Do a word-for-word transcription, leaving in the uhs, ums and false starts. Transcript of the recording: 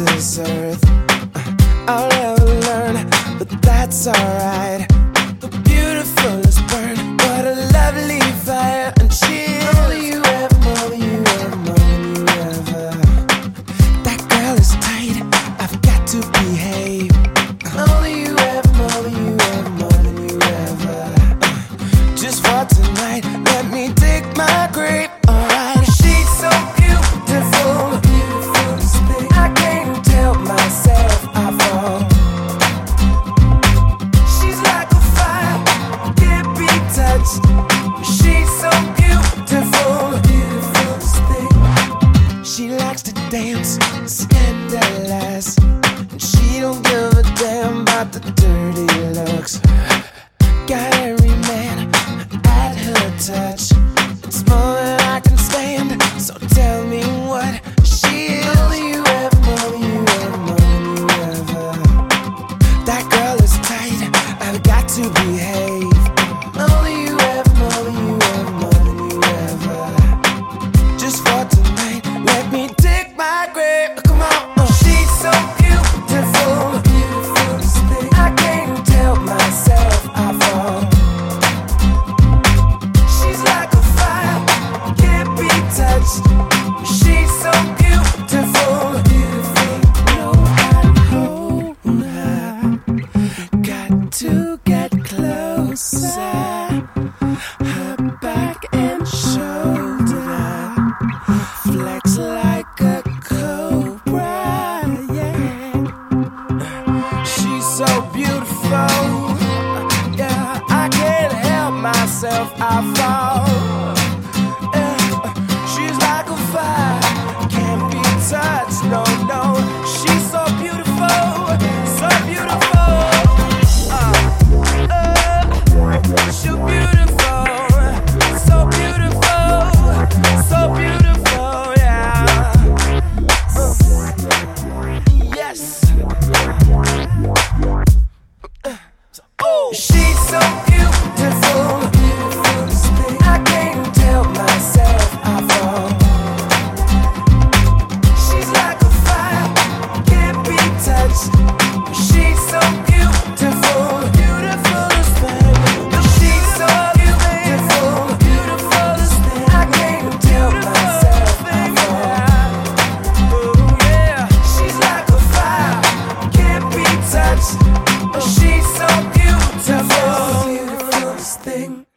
this earth. I'll never learn, but that's alright. The beautiful is burned, what a lovely fire. And she's more than you ever, more than you ever, more than you ever. That girl is tight, I've got to behave. More than you ever, more than you ever, more than you ever. Just for tonight, let me dig my grave. Alright, she's so beautiful, beautiful to see. I can't tell myself I fall. She's like a fire, can't be touched. She's so beautiful, beautiful to see. She likes to dance, scandalous, and she don't give a damn about the dirty looks. Got every man at her touch. It's more than I can stand, so tell me what she is. More than you ever, more than you ever, more than you ever. That girl is tight, I've got to behave. More than you ever, more than you ever, more than you ever. Just for tonight, let me dig my grave. Come on, uh. She's so beautiful, beautiful to see. I can't tell myself I fall. She's like a fire, can't be touched. She's so beautiful, beautiful. No, I hold her. Got to get closer. Her back and shoulder flex like a cobra, yeah. She's so beautiful, yeah. I can't help myself, I fall. Yeah. She's like a fire, can't be touched, no, no. She's so beautiful, so beautiful. Uh, uh, she's beautiful, so beautiful, so beautiful, yeah. Uh, yes. Oh, she's so beautiful, beautiful to see. I can't tell myself I fall. She's like a fire, can't be touched. She's so beautiful, beautiful to see. She's so beautiful, beautiful to see. I can't tell myself I fall. Oh yeah, she's like a fire, can't be touched. She's so beautiful, beautiful thing.